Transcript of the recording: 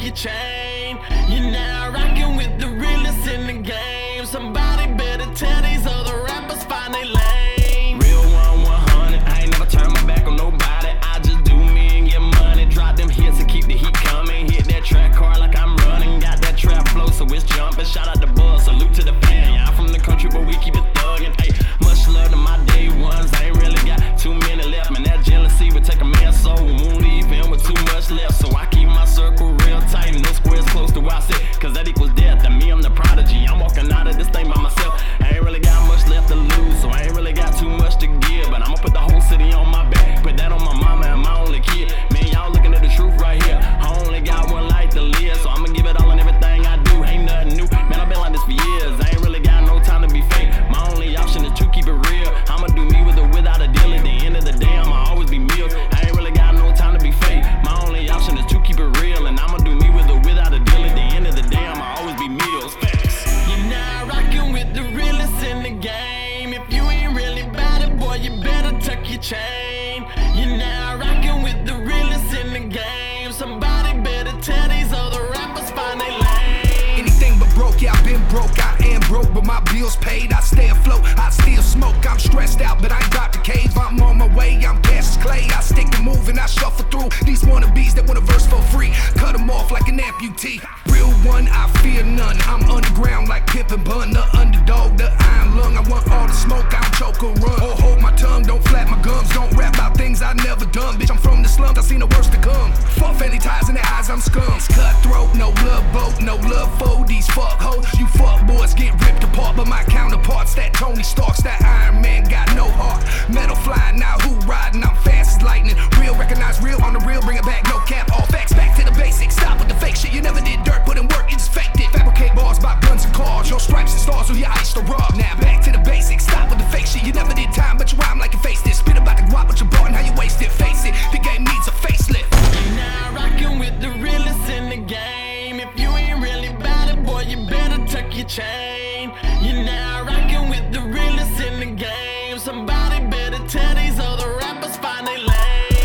your chain. You're now rocking with the realest in the game. Somebody better tell these other rappers find their lane. Real 100, I ain't never turn my back on nobody. I just do me and get money. Drop them hits and keep the heat coming. Hit that track hard like I'm running. Got that trap flow, so it's jumping. Shout out to Buzz, salute to the fan. Yeah, I'm from the country, but we keep it thuggin'. Ay, much love to my day ones. I ain't really got too many left. Man, that jealousy would take a man, so we won't leave him with too much left. So I keep my circle real tight and no squares close to where I sit, cause that equals death. And me, I'm the prodigy. I'm walking out of this thing by myself. I ain't really got much left to lose, so I ain't really got too much to give. But I'ma put the whole city on my back, put that on my mama and my only kid. Man, y'all looking at the truth right here. I only got one life to live, so I'ma give it all and everything I do. Ain't nothing new, man, I've been like this for years. I ain't really got no time to be fake. My only option is to keep it real. I'ma do me with or without a deal. At the end of the day, I'ma always be meals. I ain't really got no time to be fake. My only option is to keep it real, and I'ma do me with or without a deal. At the end of the day, I'ma always be meals. Facts. You're now rocking with the realest in the game. If you ain't really about it, boy, you better tuck your chain. You're now rocking with the realest in the game. Somebody better tell these other rappers find their lane. Anything but broke, yeah, I've been broke. I am broke, but my bills paid. I stay afloat, I still smoke. I'm stressed out, but I ain't got the cave. I'm on my way, I'm Cassius Clay. I stick and move and I shuffle through these wannabes that want a verse for free. Cut them off like an amputee. Real one, I fear none. I'm underground like Pip and Bun. The underdog, the iron lung. I want all the smoke, I don't choke or run. Or hold my tongue, don't flap my gums. Don't rap about things I never done. Bitch, I'm from the slums, I seen the worst to come. Fuck family ties in their eyes, I'm scum. It's cutthroat, no love boat, no love for these fuck hoes. You fuck boys get ripped apart, but my counterparts, that Tony Starks, that Iron Man got no heart. Metal flying, now who riding? I'm fast as lightning. Real, recognize real, on the real, bring it back, no cap, all facts. Back to the basics, stop with the fake shit. You never did dirt, put in work, you just faked it. Fabricate bars, buy guns and cars, your stripes and stars, or your ice to rob. Now back to the basics, stop with the fake shit. You never did time, but you rhyme like you faced it. Spit about the guap, but you bought and how you waste it. Face it, the game needs a facelift. You're now rocking with the realest in the game. If you ain't really about it, boy, you better tuck your chain. You're now rocking with the realest in the game. Somebody better tell these other rappers find their lane.